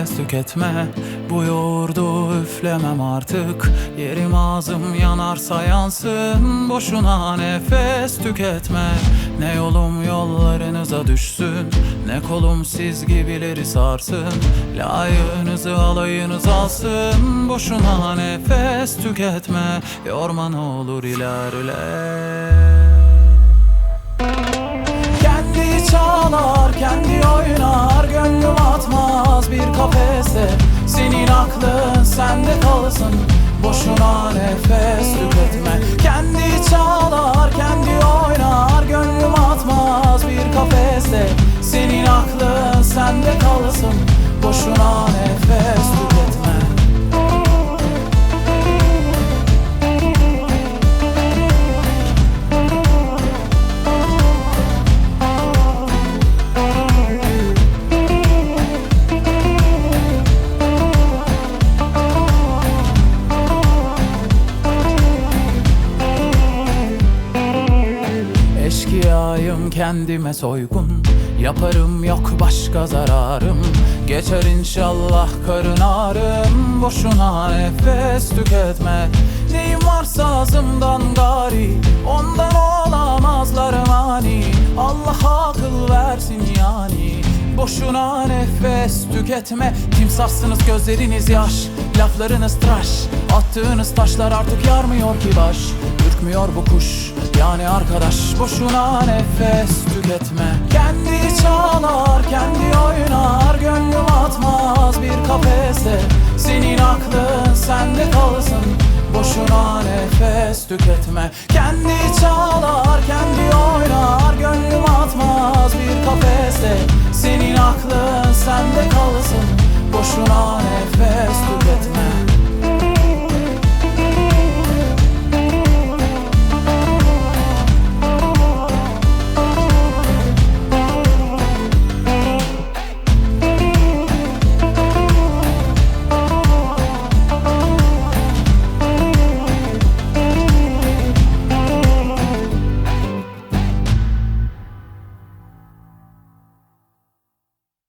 nefes tüketme. Bu yoğurdu üflemem artık. Yerim ağzım yanarsa yansın. Boşuna nefes tüketme. Ne yolum yollarınıza düşsün, ne kolum siz gibileri sarsın. Layığınızı alayınız alsın. Boşuna nefes tüketme. Yorma ne olur ilerle. Kendi çalar, kendi oynar, gönlüm atmaz bir kafese. Senin aklın sende kalsın. Boşuna nefes tüketme. Kendi çalar, kendi oynar, gönlüm atmaz bir kafeste. Senin aklın sende kalsın. Boşuna nefes tüketme. Eşkıyayım, kendime soygun, yaparım yok başka zararım. Geçer inşallah karın ağrım. Boşuna nefes tüketme. Neyim varsa ağzımdan gari, ondan olamazlar mani. Allah akıl versin yani. Boşuna nefes tüketme. Timsahsınız gözleriniz yaş, laflarınız tıraş. Attığınız taşlar artık yarmıyor ki baş. Ürkmüyor bu kuş yani arkadaş. Boşuna nefes tüketme. Kendi çalar, kendi oynar, gönlüm atmaz bir kafese. Senin aklın sende kalsın. Boşuna nefes tüketme. Kendi çalar, kendi oynar, gönlüm atmaz bir kafese. Senin aklın sende kalsın. Boşuna